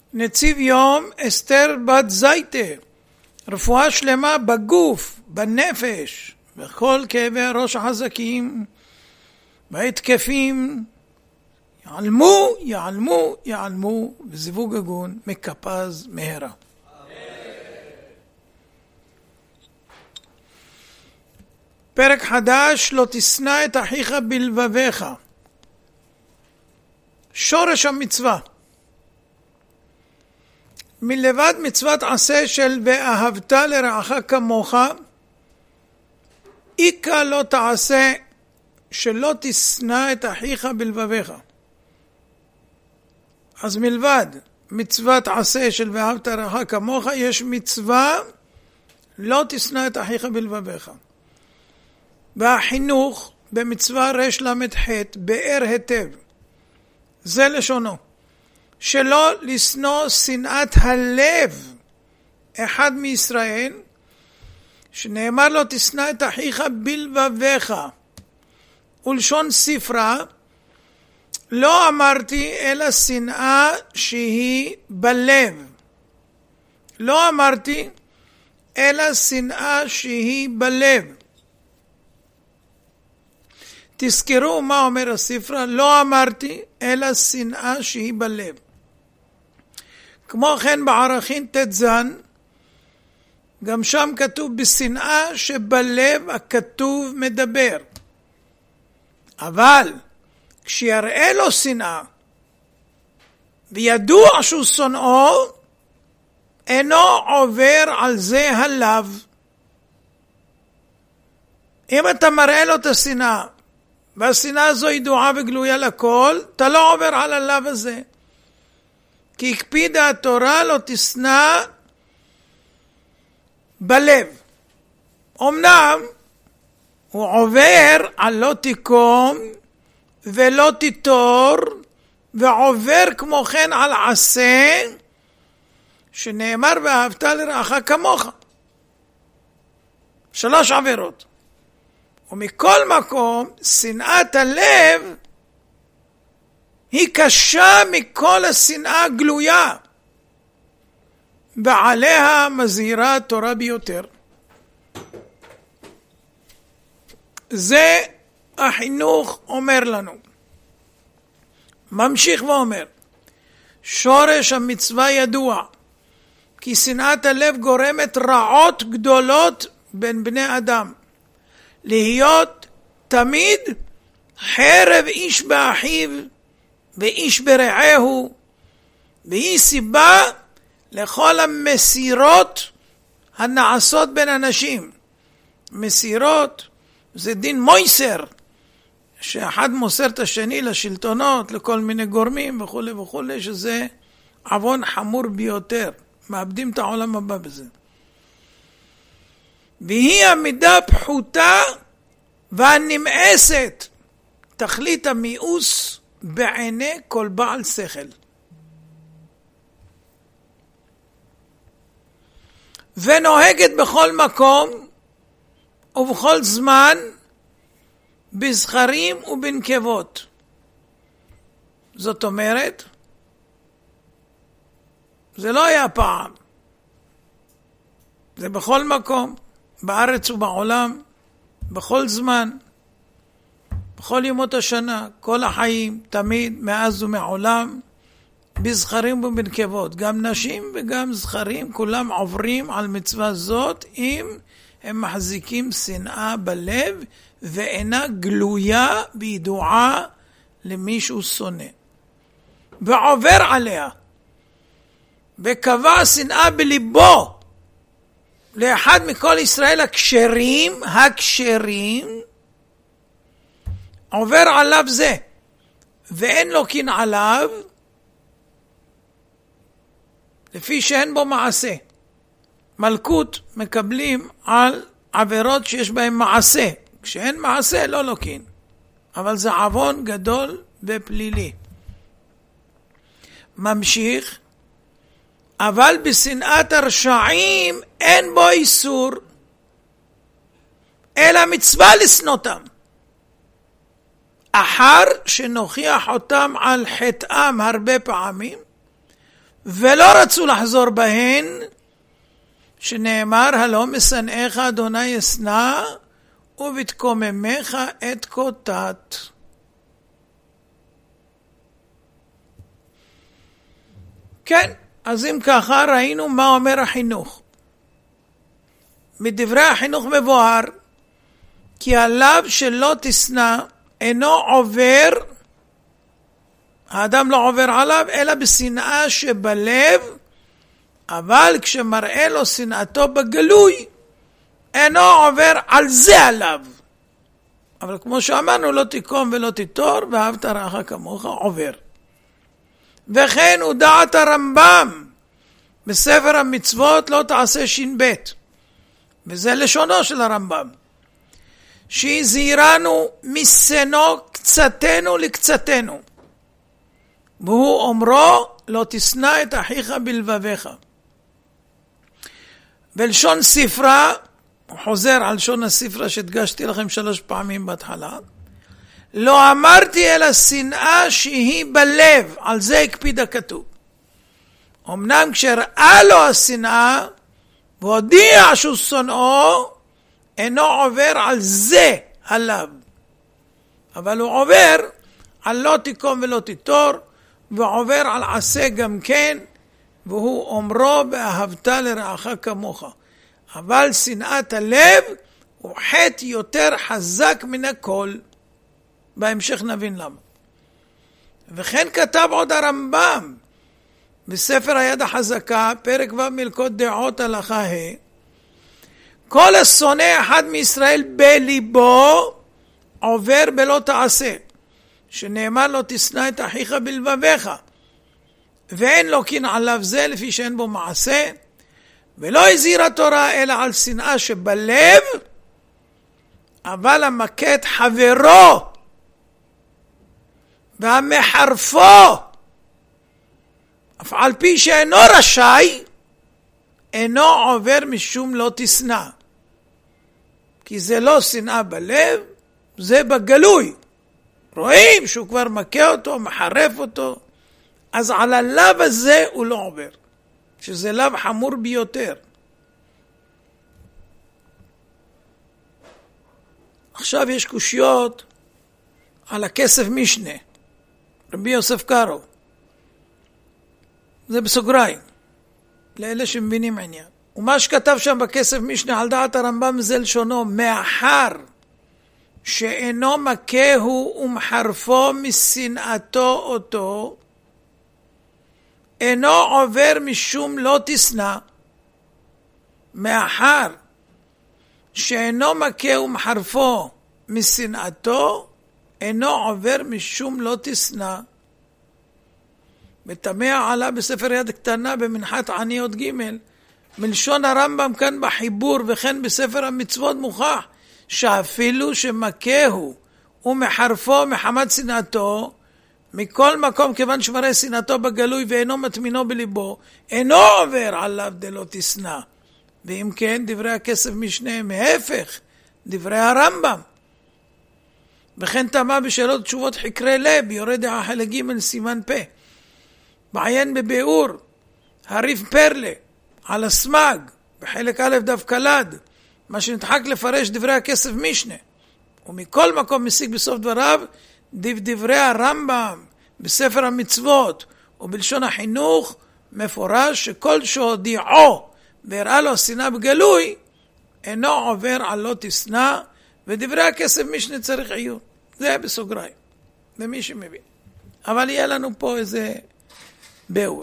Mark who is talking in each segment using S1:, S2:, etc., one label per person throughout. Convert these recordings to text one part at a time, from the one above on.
S1: נציב יום אסתר בת זייטה, רפואה שלמה בגוף, בנפש, בכל כאבי הראש החזקים, בהתקפים, יעלמו, בזיווג הגון, מקפז מהרה. פרק חדש, לא תשנא את אחיך בלבביך. שורש המצווה. מלבד מצוות עשה של ואהבת לרעך כמוך, איקה לא תעשה שלא תשנא את אחיך בלבביך. אז מלבד מצוות עשה של ואהבת לרעך כמוך, יש מצווה לא תשנא את אחיך בלבביך. והחינוך במצווה רש למ"ח באר היטב, זה לשונו, שלא לשנוא שנאת הלב אחד מישראל, שנאמר לו תשנא את אחיך בלבביך. ולשון ספרה, לא אמרתי אלא שנאה שהיא בלב. לא אמרתי אלא שנאה שהיא בלב. תזכרו מה אומר הספרה, לא אמרתי אלא שנאה שהיא בלב. כמו כן בערכין תזן, גם שם כתוב בשנאה שבלב הכתוב מדבר. אבל כשיראה לו שנאה וידוע שהוא שונאו, אינו עובר על זה הלאו. אם אתה מראה לו את השנאה, והשנאה הזו ידועה וגלויה לכל, אתה לא עובר על הלאו הזה. כי הקפידה התורה לא תשנא בלב. אמנם הוא עובר על לא תיקום ולא תיטור, ועובר כמו כן על עשה, שנאמר ואהבת לרעך כמוך. 3 עבירות. ומכל מקום, שנאת הלב היא קשה מכל השנאה הגלויה, ועליה מזהירה התורה ביותר. זה החינוך אומר לנו. ממשיך ואומר, שורש המצווה ידוע, כי שנאת הלב גורמת רעות גדולות בין בני אדם. להיות תמיד חרב איש באחיו ואיש ברעהו, והיא סיבה לכל המסירות הנעשות בין אנשים. מסירות זה דין מויסר, שאחד מוסר את השני לשלטונות, לכל מיני גורמים וכו' וכו', שזה עוון חמור ביותר. מאבדים את העולם הבא בזה. והיא המידה פחותה והנמאסת, תכלית המיאוס בעיני כל בעל שכל. ונוהגת בכל מקום ובכל זמן, בזכרים ובנקבות. זאת אומרת, זה לא היה פעם, זה בכל מקום, בארץ ובעולם, בכל זמן, בכל ימות השנה, כל החיים, תמיד, מאז ומעולם, בזכרים ובנקבות. גם נשים וגם זכרים, כולם עוברים על מצווה זאת, אם הם מחזיקים שנאה בלב, ואינה גלויה וידועה למישהו שונא. ועובר עליה, וקבע שנאה בליבו, לאחד מכל ישראל הכשרים, עובר עליו זה, ואין לו קין עליו, לפי שאין בו מעשה. מלכות מקבלים על עבירות שיש בהם מעשה. כשאין מעשה לא לוקין. אבל זה עוון גדול ופלילי. ממשיך. אבל בשנאת הרשעים אין בו איסור, אלא מצווה לשנותם. אחר שנוכיח אותם על חטאם הרבה פעמים, ולא רצו לחזור בהן, שנאמר, הלא משנאיך אדוני ישנא, ובתקוממך את קוטט. כן, אז אם ככה ראינו מה אומר החינוך. מדברי החינוך מבואר, כי עליו שלא תשנא אינו עובר, האדם לא עובר עליו, אלא בשנאה שבלב, אבל כשמראה לו שנאתו בגלוי, אינו עובר על זה עליו. אבל כמו שאמרנו, לא תקום ולא תתור, ואהבת רעך כמוך עובר. וכן הוא דעת הרמב"ם, בספר המצוות לא תעשה ש"ב, וזה לשונו של הרמב"ם, שהזהירנו משנאו קצתנו לקצתנו, והוא אומרו לא תשנא את אחיך בלבביך. בלשון ספרה, הוא חוזר על לשון הספרה שהדגשתי לכם 3 פעמים בהתחלה, לא אמרתי אלא שנאה שהיא בלב, על זה הקפיד הכתוב. אמנם כשראה לו השנאה והודיע שהוא שונאו, אינו עובר על זה עליו, אבל הוא עובר על לא תקום ולא תתור, ועובר על עשה גם כן, והוא אומרו באהבת לרעך כמוך. אבל שנאת הלב הוא חטא יותר חזק מן הכל. בהמשך נבין למה. וכן כתב עוד הרמב"ם בספר היד החזקה, פרק ו' מלכות דעות הלכה ה', כל השונא אחד מישראל בליבו עובר בלא תעשה, שנאמר לו תשנא את אחיך בלבביך, ואין לו קין עליו זה לפי שאין בו מעשה, ולא הזהיר התורה אלא על שנאה שבלב, אבל המכה את חברו והמחרפו, אף על פי שאינו רשאי, אינו עובר משום לא תשנא. כי זה לא שנאה בלב, זה בגלוי. רואים שהוא כבר מכה אותו, מחרף אותו, אז על הלב הזה הוא לא עובר, שזה לב חמור ביותר. עכשיו יש קושיות על הכסף משנה, רבי יוסף קארו. זה בסוגריים, לאלה שמבינים עניין. ומה שכתב שם בכסף משנה על דעת הרמב"ם זה לשונו, מאחר שאינו מכהו ומחרפו משנאתו אותו, אינו עובר משום לא תשנא. מאחר שאינו מכהו ומחרפו משנאתו, אינו עובר משום לא תשנא. ותמה עלה בספר יד קטנה במנחת עני עוד ג', מלשון הרמב"ם כאן בחיבור וכן בספר המצוות מוכח שאפילו שמכהו ומחרפו מחמת שנאתו, מכל מקום כיוון שמראה שנאתו בגלוי ואינו מטמינו בליבו, אינו עובר עליו דלא תשנא. ואם כן, דברי הכסף משנה הם ההפך דברי הרמב"ם. וכן תמה בשאלות תשובות חקרי לב, יורה דעה חלק ג' סימן פה. בעיין בביאור הריף פרלה על הסמג בחלק א' דף כלד, מה שנדחק לפרש דברי הכסף משנה. ומכל מקום משיג בסוף דבריו דברי הרמב"ם בספר המצוות ובלשון החינוך מפורש שכל שהודיעו והראה לו שנאה בגלוי אינו עובר על לא תשנא, ודברי הכסף משנה צריך עיון. זה בסוגריים למי שמבין, אבל יהיה לנו פה איזה ביאור.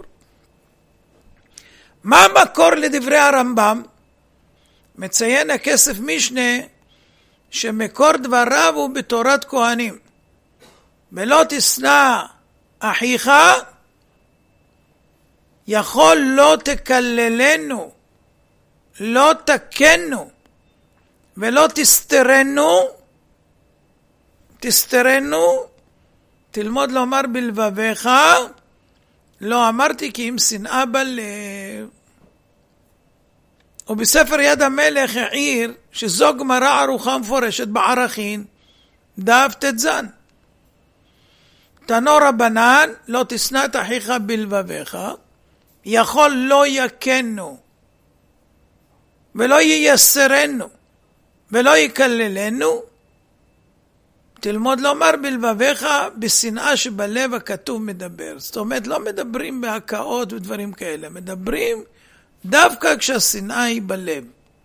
S1: מה המקור לדברי הרמב"ם? מציין הכסף משנה שמקור דבריו הוא בתורת כהנים. ולא תשנא אחיך, יכול לא תקללנו, לא תקנו, ולא תסתרנו. תסתרנו, תלמוד לומר בלבביך, לא אמרתי כי אם שנאה בלב. ובספר יד המלך העיר שזו גמרא ארוכה מפורשת בערכין, דף תזן. תנו רבנן, לא תשנא את אחיך בלבביך, יכול לא יקנו, ולא ייסרנו, ולא יקללנו, תלמוד לומר בלבביך בשנאה שבלב הכתוב מדבר. זאת אומרת, לא מדברים בהקאות ודברים כאלה, מדברים דווקא כשהשנאה היא בלב.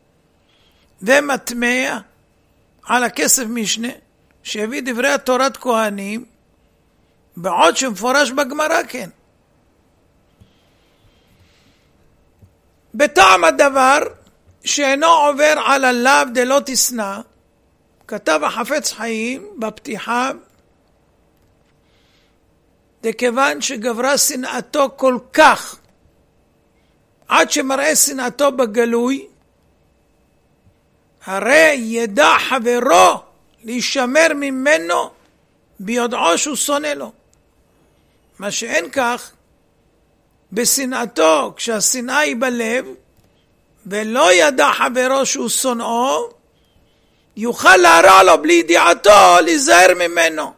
S1: ומטמע על הכסף משנה, שהביא דברי התורת כהנים, בעוד שמפורש בגמרא כן. בטעם הדבר שאינו עובר על הלאו דלא תשנא, כתב החפץ חיים בפתיחה, דכיוון שגברה שנאתו כל כך, עד שמראה שנאתו בגלוי, הרי ידע חברו להישמר ממנו ביודעו שהוא שונא לו. מה שאין כך, בשנאתו, כשהשנאה היא בלב, ולא ידע חברו שהוא שונאו, יוכל להרע לו בלי ידיעתו, להיזהר ממנו.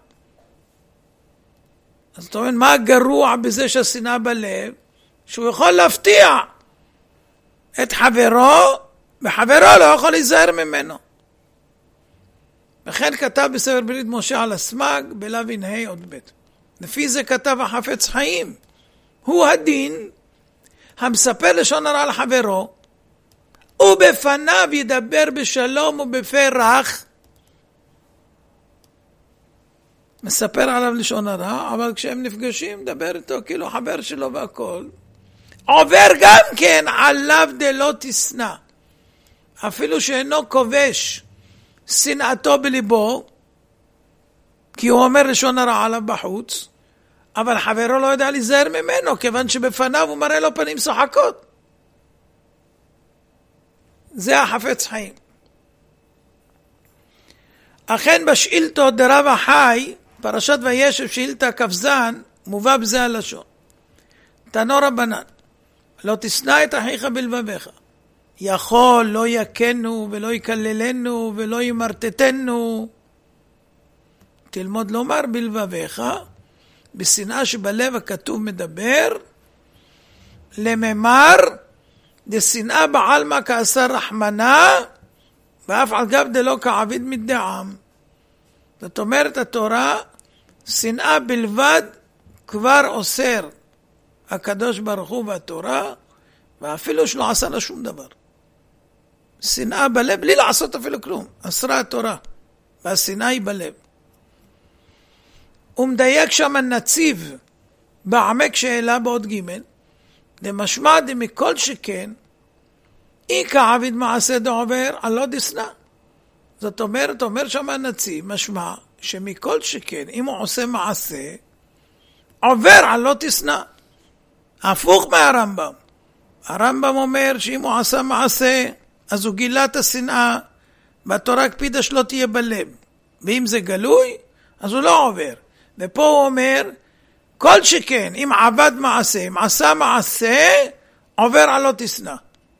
S1: אז זאת אומרת, מה הגרוע בזה שהשנאה בלב? שהוא יכול להפתיע את חברו, וחברו לא יכול להיזהר ממנו. וכן כתב בספר ברית משה על הסמג, בלאו ה' עוד ב'. לפי זה כתב החפץ חיים. הוא הדין, המספר לשון הרע לחברו, ובפניו ידבר בשלום ובפה רך, מספר עליו לשון הרע, אבל כשהם נפגשים, דבר איתו כאילו חבר שלו והכל. עובר גם כן עליו דלא תשנא, אפילו שאינו כובש שנאתו בליבו, כי הוא אומר לשון הרע עליו בחוץ, אבל חברו לא יודע להיזהר ממנו, כיוון שבפניו הוא מראה לו פנים שוחקות. זה החפץ חיים. אכן בשאילתות דרב החי, פרשת וישב שאילתה כ"ז, מובא בזה הלשון. תנו רבנן, לא תשנא את אחיך בלבביך. יכול לא יקנו ולא יקללנו ולא ימרטטנו. תלמוד לומר בלבביך, בשנאה שבלב הכתוב מדבר, לממר דשנאה בעלמא כעשה רחמנה, ואף על גב דלא כעביד מדעם. זאת אומרת התורה, שנאה בלבד כבר אוסר הקדוש ברוך הוא והתורה, ואפילו שלא עשה לה שום דבר. שנאה בלב, בלי לעשות אפילו כלום. אסרה התורה, והשנאה היא בלב. ומדייק שם הנציב בעמק שאלה בעוד ג' דמשמע דמכל שכן, אי כעביד מעשה דעובר על לא דשנא. זאת אומרת, אומר שם הנציב, משמע שמכל שכן, אם הוא עושה מעשה, עובר על לא תשנא. הפוך מהרמב"ם. הרמב"ם אומר שאם הוא עשה מעשה, אז הוא גילה את השנאה, והתורה הקפידה שלא תהיה בלב. ואם זה גלוי, אז הוא לא עובר. ופה הוא אומר, כל שכן, אם עבד מעשה, אם עשה מעשה, עובר על לא תשנא.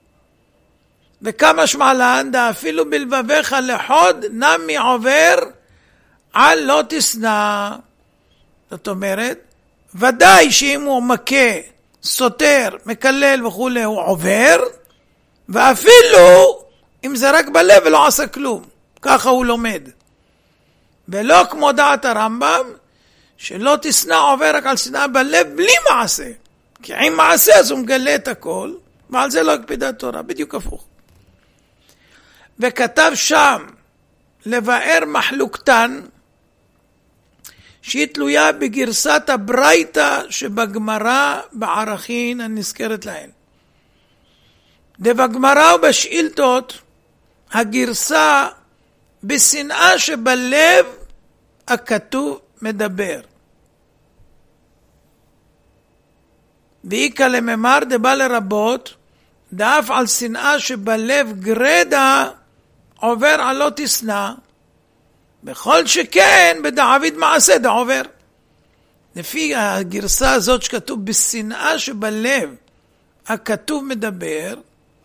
S1: וכמה שמעלן, דה אפילו בלבביך לחוד, נמי עובר על לא תשנא. זאת אומרת, ודאי שאם הוא מכה, סותר, מקלל וכו', הוא עובר, ואפילו אם זה רק בלב ולא עשה כלום. ככה הוא לומד. ולא כמו דעת הרמב"ם, שלא תשנא עובר רק על שנאה בלב בלי מעשה. כי עם מעשה אז הוא מגלה את הכל, ועל זה לא הקפידה התורה, בדיוק הפוך. וכתב שם לבאר מחלוקתן, שהיא תלויה בגרסת הברייתא שבגמרא בערכין הנזכרת להן. ובגמרא ובשאילתות הגרסה בשנאה שבלב הכתוב מדבר. ואיקה לממר דבא לרבות, דאף על שנאה שבלב גרדה עובר על לא תשנא, בכל שכן בדעביד מעשה דעובר. לפי הגרסה הזאת שכתוב בשנאה שבלב הכתוב מדבר,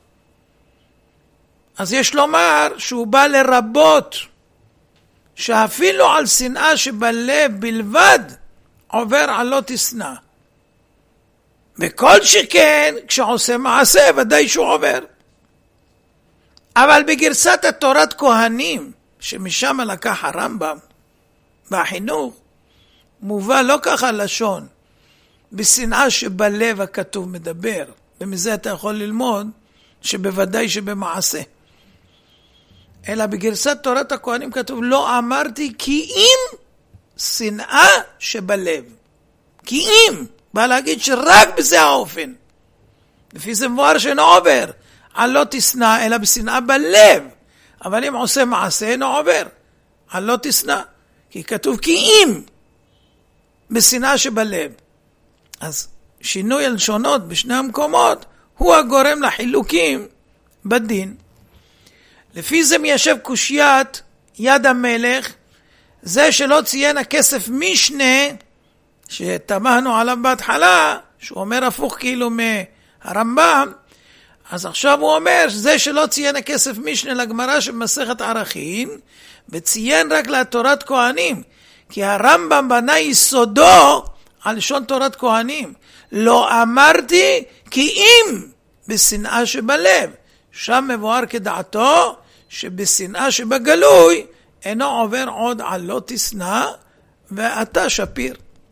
S1: אז יש לומר שהוא בא לרבות, שאפילו על שנאה שבלב בלבד עובר על לא תשנא. וכל שכן, כשעושה מעשה, ודאי שהוא עובר. אבל בגרסת התורת כהנים, שמשם לקח הרמב"ם, והחינוך, מובא לא ככה לשון, בשנאה שבלב הכתוב מדבר, ומזה אתה יכול ללמוד שבוודאי שבמעשה. אלא בגרסת תורת הכהנים כתוב, לא אמרתי כי אם שנאה שבלב. כי אם, בא להגיד שרק בזה האופן. לפי זה מבואר שאינו עובר, על לא תשנא, אלא בשנאה בלב. אבל אם עושה מעשה, אינו עובר, על לא תשנא. כי כתוב כי אם, בשנאה שבלב. אז שינוי הלשונות בשני המקומות, הוא הגורם לחילוקים בדין. לפי זה מיישב קושיית יד המלך, זה שלא ציין הכסף משנה, שתמהנו עליו בהתחלה, שהוא אומר הפוך כאילו מהרמב"ם, אז עכשיו הוא אומר, זה שלא ציין הכסף משנה לגמרא שבמסכת ערכין, וציין רק לתורת כהנים, כי הרמב"ם בנה יסודו על לשון תורת כהנים. לא אמרתי כי אם בשנאה שבלב, שם מבואר כדעתו, שבשנאה שבגלוי, אינו עובר עוד על לא תשנא, ואתה שפיר.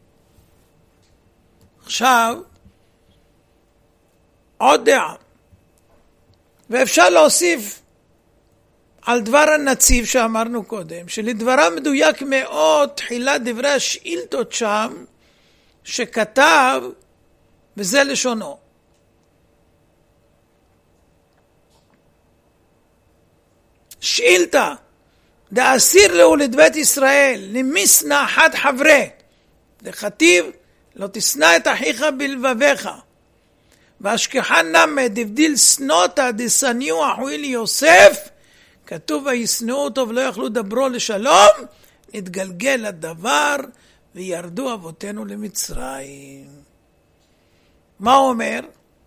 S1: עכשיו, עוד דעה. ואפשר להוסיף על דבר הנציב שאמרנו קודם, שלדברה מדויק מאוד תחילת דברי השאילתות שם, שכתב, וזה לשונו. שאילתה, דאסיר להוליד בית ישראל, למיסנה אחד חברי, דכתיב, לא תשנא את אחיך בלבביך, והשכחה נמד, דבדיל סנותה דסניו אחוי ליוסף, כתוב וישנאו אותו ולא יכלו דברו לשלום, נתגלגל הדבר, וירדו אבותינו למצרים. מה הוא אומר?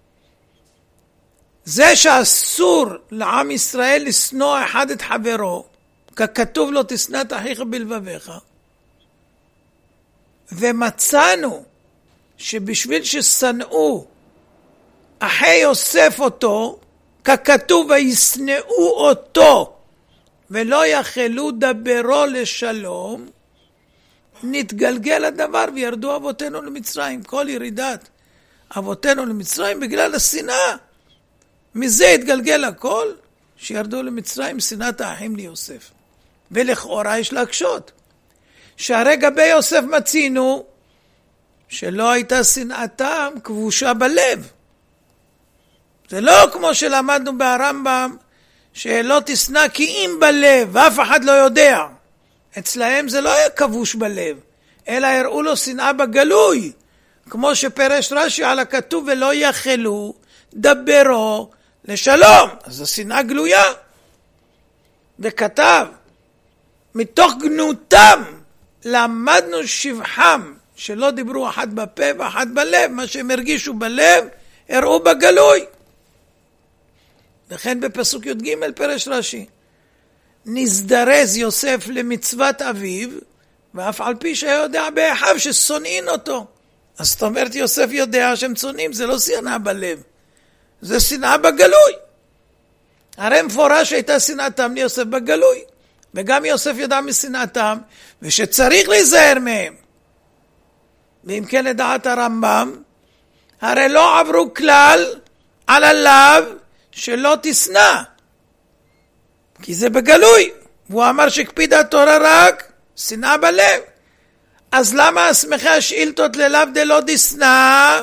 S1: זה שאסור לעם ישראל לשנוא אחד את חברו, ככתוב לא תשנא את אחיך בלבביך, ומצאנו שבשביל ששנאו אחי יוסף אותו, ככתוב וישנאו אותו, ולא יכלו דברו לשלום, נתגלגל הדבר וירדו אבותינו למצרים. כל ירידת אבותינו למצרים בגלל השנאה. מזה התגלגל הכל, שירדו למצרים שנאת האחים ליוסף. ולכאורה יש להקשות. שהרי גבי יוסף מצינו, שלא הייתה שנאתם כבושה בלב. זה לא כמו שלמדנו ברמב"ם, שלא תשנא כי אם בלב, ואף אחד לא יודע. אצלהם זה לא היה כבוש בלב, אלא הראו לו שנאה בגלוי, כמו שפרש רש"י על הכתוב ולא יכלו דברו לשלום. אז זו שנאה גלויה. וכתב, מתוך גנותם למדנו שבחם, שלא דיברו אחד בפה ואחד בלב, מה שהם הרגישו בלב, הראו בגלוי. וכן בפסוק י"ג פרש רש"י, נזדרז יוסף למצוות אביו, ואף על פי שהיה יודע באחיו ששונאים אותו. אז זאת אומרת יוסף יודע שהם שונאים, זה לא שנאה בלב, זה שנאה בגלוי. הרי מפורש הייתה שנאתם ליוסף בגלוי, וגם יוסף ידע משנאתם, ושצריך להיזהר מהם. ואם כן לדעת הרמב"ם, הרי לא עברו כלל על הלאו שלא תשנא, כי זה בגלוי. והוא אמר שקפיד התורה רק שנאה בלב. אז למה הסמכי השאילתות ללאו דלא תשנא?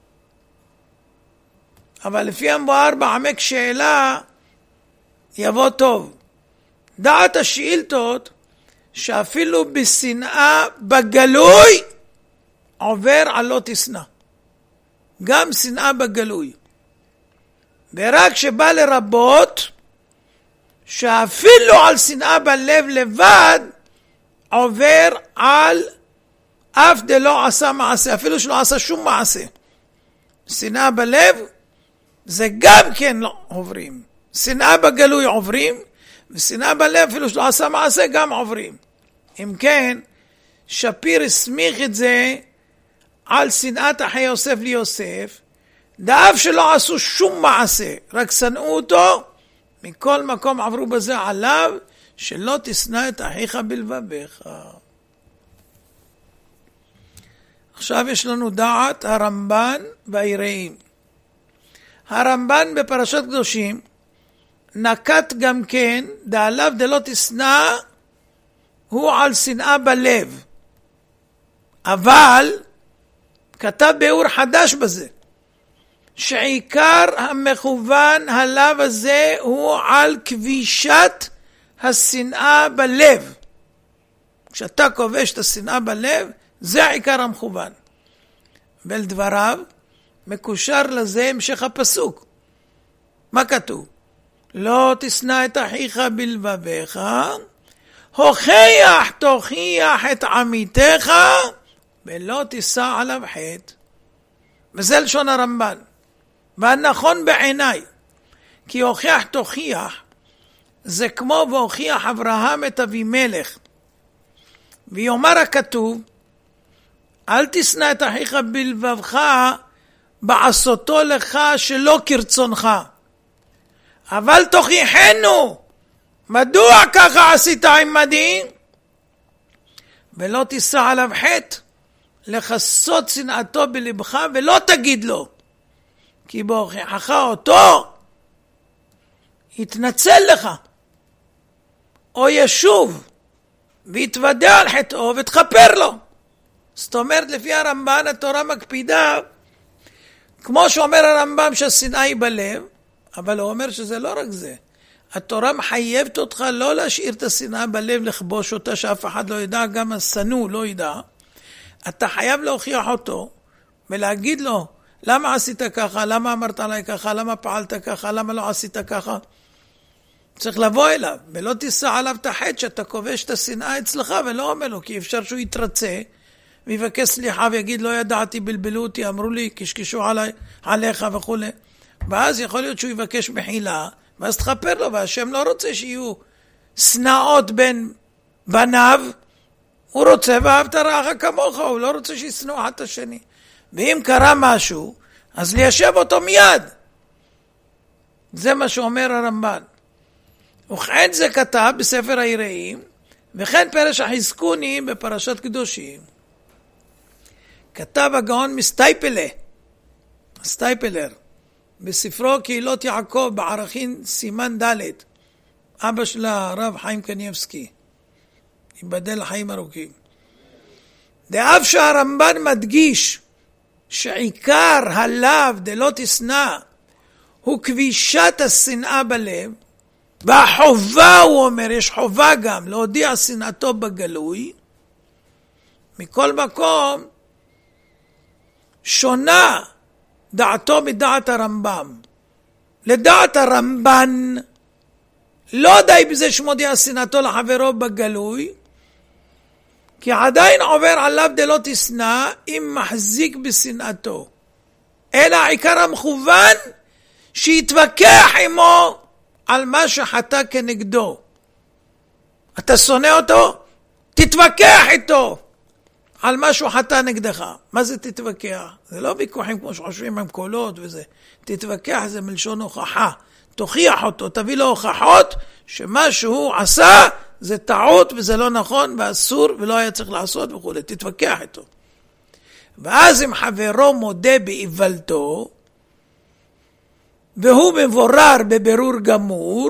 S1: אבל לפי המבואר בעמק שאלה יבוא טוב. דעת השאילתות שאפילו בשנאה בגלוי עובר על לא תשנא. גם שנאה בגלוי. ורק שבא לרבות שאפילו על שנאה בלב לבד עובר על אף דלא עשה מעשה, אפילו שלא עשה שום מעשה. שנאה בלב זה גם כן לא עוברים. שנאה בגלוי עוברים, ושנאה בלב אפילו שלא עשה מעשה גם עוברים. אם כן, שפיר הסמיך את זה על שנאת אחי יוסף ליוסף, דאף שלא עשו שום מעשה, רק שנאו אותו, מכל מקום עברו בזה עליו, שלא תשנא את אחיך בלבביך. עכשיו יש לנו דעת הרמב"ן והיראים. הרמב"ן בפרשת קדושים נקט גם כן, דעליו דלא תשנא הוא על שנאה בלב. אבל כתב ביאור חדש בזה, שעיקר המכוון הלאו הזה הוא על כבישת השנאה בלב. כשאתה כובש את השנאה בלב, זה העיקר המכוון. ולדבריו מקושר לזה המשך הפסוק. מה כתוב? לא תשנא את אחיך בלבביך, הוכיח תוכיח את עמיתך, ולא תישא עליו חטא. וזה לשון הרמב"ן. והנכון בעיניי, כי הוכיח תוכיח, זה כמו והוכיח אברהם את אבימלך. ויאמר הכתוב, אל תשנא את אחיך בלבבך, בעשותו לך שלא כרצונך. אבל תוכיחנו, מדוע ככה עשית עמדי? ולא תישא עליו חטא, לחסות שנאתו בלבך, ולא תגיד לו, כי בהוכיחך אותו, יתנצל לך, או ישוב, ויתוודע על חטאו, ותכפר לו. זאת אומרת, לפי הרמב"ן, התורה מקפידה, כמו שאומר הרמב"ם שהשנאה היא בלב, אבל הוא אומר שזה לא רק זה. התורה מחייבת אותך לא להשאיר את השנאה בלב, לכבוש אותה, שאף אחד לא ידע, גם השנוא לא ידע. אתה חייב להוכיח אותו, ולהגיד לו, למה עשית ככה, למה אמרת עליי ככה, למה פעלת ככה, למה לא עשית ככה. צריך לבוא אליו, ולא תישא עליו את החטא שאתה כובש את השנאה אצלך, ולא אומר לו, כי אפשר שהוא יתרצה, ויבקש סליחה ויגיד, לא ידעתי, בלבלו אותי, אמרו לי, קשקשו עליך וכו'. ואז יכול להיות שהוא יבקש מחילה, ואז תכפר לו, והשם לא רוצה שיהיו שנאות בין בניו, הוא רוצה ואהבת רעך כמוך, הוא לא רוצה שישנאו אחד את השני. ואם קרה משהו, אז ליישב אותו מיד. זה מה שאומר הרמב"ן. וכן זה כתב בספר היראים, וכן פרש החזקוני בפרשת קדושים. כתב הגאון מסטייפלר, בספרו קהילות יעקב בערכין סימן ד', אבא של הרב חיים קניבסקי, ייבדל לחיים ארוכים. דאף שהרמב"ן מדגיש שעיקר הלאו דלא תשנא הוא כבישת השנאה בלב, והחובה, הוא אומר, יש חובה גם להודיע שנאתו בגלוי. מכל מקום שונה דעתו מדעת הרמב"ם. לדעת הרמב"ן לא די בזה שמודיע שנאתו לחברו בגלוי, כי עדיין עובר עליו דלא תשנא אם מחזיק בשנאתו, אלא העיקר המכוון שיתווכח עמו על מה שחטא כנגדו. אתה שונא אותו? תתווכח איתו על מה שהוא חטא נגדך. מה זה תתווכח? זה לא ויכוחים כמו שחושבים עם קולות וזה. תתווכח זה מלשון הוכחה. תוכיח אותו, תביא לו הוכחות שמה שהוא עשה זה טעות וזה לא נכון ואסור ולא היה צריך לעשות וכו'. תתווכח איתו. ואז אם חברו מודה באיוולתו, והוא מבורר בבירור גמור,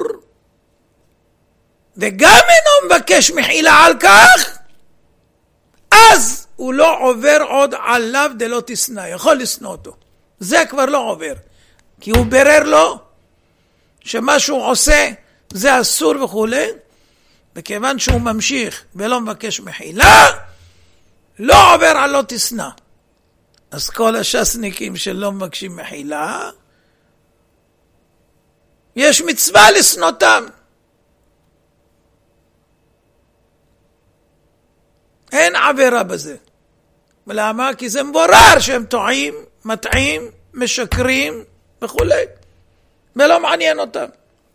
S1: וגם אינו מבקש מחילה על כך, אז הוא לא עובר עוד עליו דלא תשנא, יכול לשנוא אותו. זה כבר לא עובר, כי הוא ברר לו שמה שהוא עושה זה אסור וכו', וכיוון שהוא ממשיך ולא מבקש מחילה, לא עובר על לא תשנא. אז כל השסניקים שלא מבקשים מחילה, יש מצווה לשנותם. אין עבירה בזה. ולמה? כי זה מבורר שהם טועים, מטעים, משקרים וכו'. ולא מעניין אותם.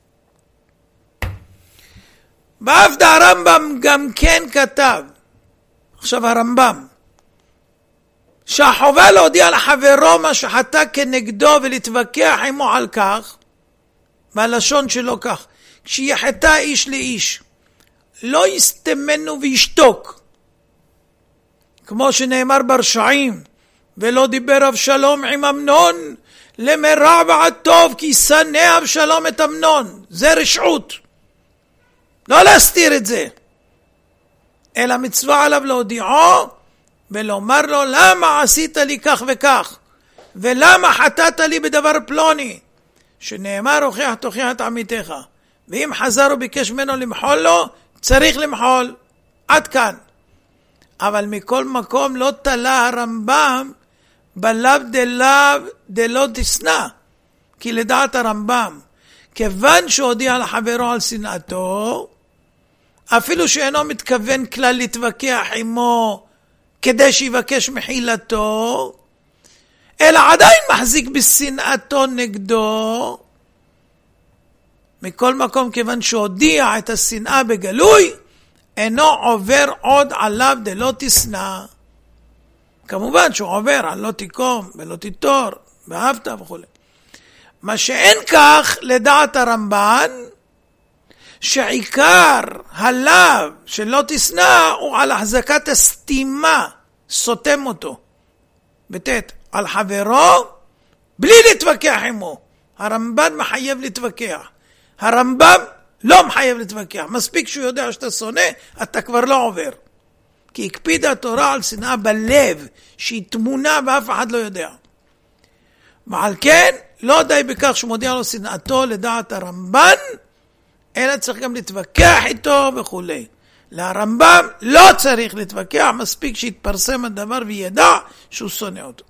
S1: בעבד הרמב"ם גם כן כתב, עכשיו הרמב"ם, שהחובה להודיע לחברו מה שחטא כנגדו ולהתווכח עמו על כך, מהלשון שלו כך, כשיחטא איש לאיש, לא יסתמנו וישתוק, כמו שנאמר ברשעים, ולא דיבר אבשלום עם אמנון למרע ועד טוב, כי שנא אבשלום את אמנון. זה רשעות, לא להסתיר את זה, אלא מצווה עליו להודיעו ולומר לו, למה עשית לי כך וכך, ולמה חטאת לי בדבר פלוני, שנאמר הוכיח תוכיח את עמיתך. ואם חזר וביקש ממנו למחול לו, צריך למחול, עד כאן. אבל מכל מקום לא תלה הרמב"ם בלאו דלא תשנא, כי לדעת הרמב"ם, כיוון שהודיע לחברו על שנאתו, אפילו שאינו מתכוון כלל להתווכח עמו כדי שיבקש מחילתו, אלא עדיין מחזיק בשנאתו נגדו, מכל מקום כיוון שהודיע את השנאה בגלוי, אינו עובר עוד עליו דלא תשנא. כמובן שהוא עובר על לא תיקום ולא תיטור ואהבת וכו'. מה שאין כך לדעת הרמב"ן, שעיקר הלאו של לא תשנא הוא על החזקת הסתימה, סותם אותו בתת על חברו בלי להתווכח עמו. הרמב"ן מחייב להתווכח, הרמב"ם לא מחייב להתווכח. מספיק שהוא יודע שאתה שונא, אתה כבר לא עובר, כי הקפידה התורה על שנאה בלב שהיא תמונה ואף אחד לא יודע. ועל כן לא די בכך שמודיע לו שנאתו לדעת הרמב"ן, אלא צריך גם להתווכח איתו וכו'. לרמב"ם לא צריך להתווכח, מספיק שיתפרסם הדבר וידע שהוא שונא אותו.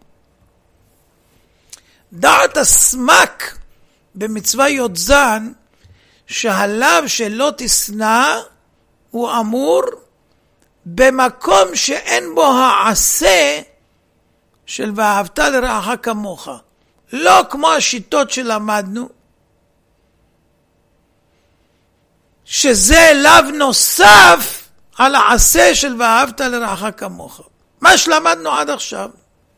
S1: דעת הסמק במצווה יודזן, שהלאו שלא תשנא הוא אמור במקום שאין בו העשה של ואהבת לרעך כמוך. לא כמו השיטות שלמדנו, שזה לאו נוסף על העשה של ואהבת לרעך כמוך. מה שלמדנו עד עכשיו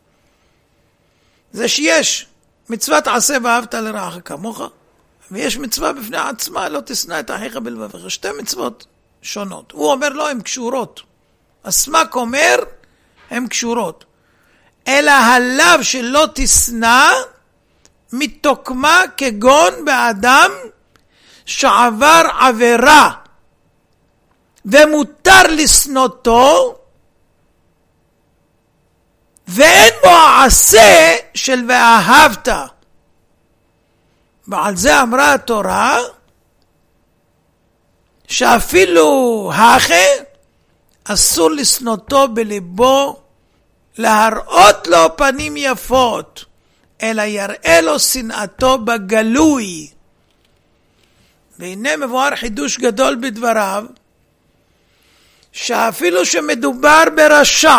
S1: זה שיש מצוות עשה ואהבת לרעך כמוך, ויש מצווה בפני עצמה לא תשנא את אחיך בלבבך. שתי מצוות שונות. הוא אומר לא, הן קשורות. הסמק אומר הן קשורות, אלא הלאו שלא תשנא מתוקמה כגון באדם שעבר עבירה ומותר לשנותו ואין בו העשה של ואהבת. ועל זה אמרה התורה שאפילו האחה אסור לשנותו בליבו, להראות לו פנים יפות, אלא יראה לו שנאתו בגלוי. והנה מבואר חידוש גדול בדבריו, שאפילו שמדובר ברשע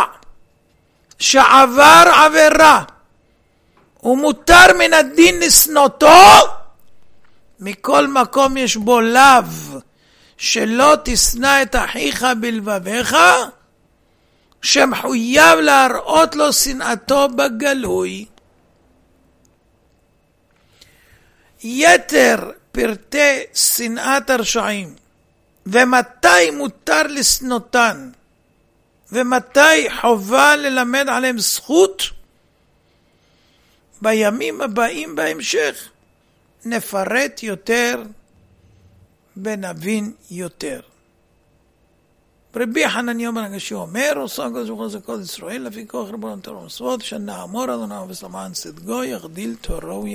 S1: שעבר עבירה ומותר מן הדין לשנותו, מכל מקום יש בו לאו שלא תשנא את אחיך בלבבך, שמחויב להראות לו שנאתו בגלוי. יתר פרטי שנאת הרשעים ומתי מותר לשנותן ומתי חובה ללמד עליהם זכות, בימים הבאים בהמשך נפרט יותר ונבין יותר. רבי חנניה בן הגשי אומר, עושה הקדוש ברוך הוא זה כל ישראל לפי כוח ריבונו של עולם, שנאמר אדוני ושלמן צדקו יגדיל תורו